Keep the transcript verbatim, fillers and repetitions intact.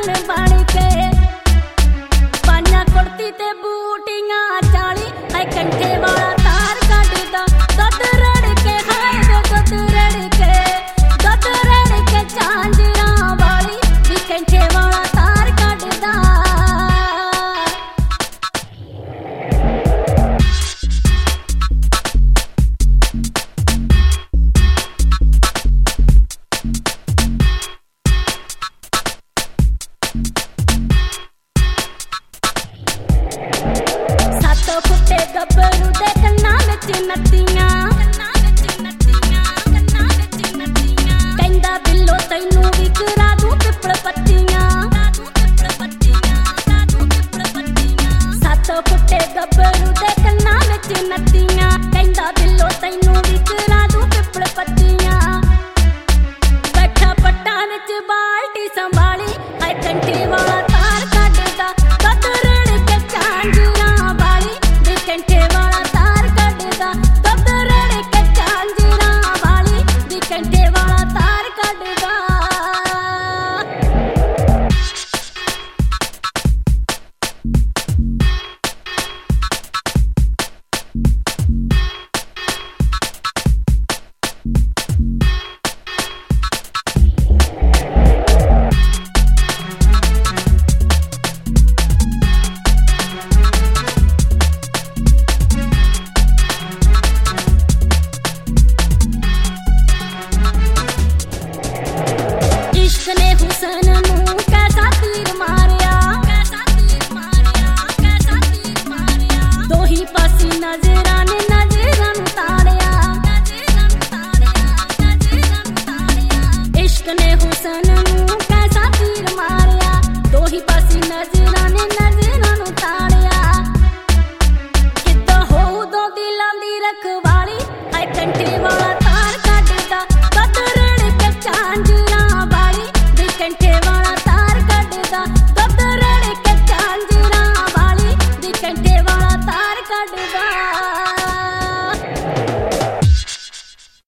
बन बन के पाइयां कुर्ती ते बूटियां चाली है कंठे वाला तार कटदा दुध रड़ के हाय वे दुध रड़ के दुध रड़ के झांजरा वाली भी कंठे वाला तार कटदा। गब्बरू दे कन्ना विच नत्तियां कहंदा बिल्लो तैनू भी करा दूं पिपल पत्तियां सत्त फुट्टे गब्बरू दे कन्ना विच नत्तियां कहंदा बिल्लो तैनू भी करा दूं पिपल पत्तियां बैठा पट्टा विच बाल्टी संभाली है कंठे वाला तार कटदा दुध रड़ के झांजरा वाली कंठे वाला तार कटदा दुध रड़ के झांजरा वाली भी कंठे वाला तार कटदा। इश्क ने हुसन नू कैसा तीर मारिया दो ही पासी नजरां ने नजरां नू ताड़िया इश्क ने हुसन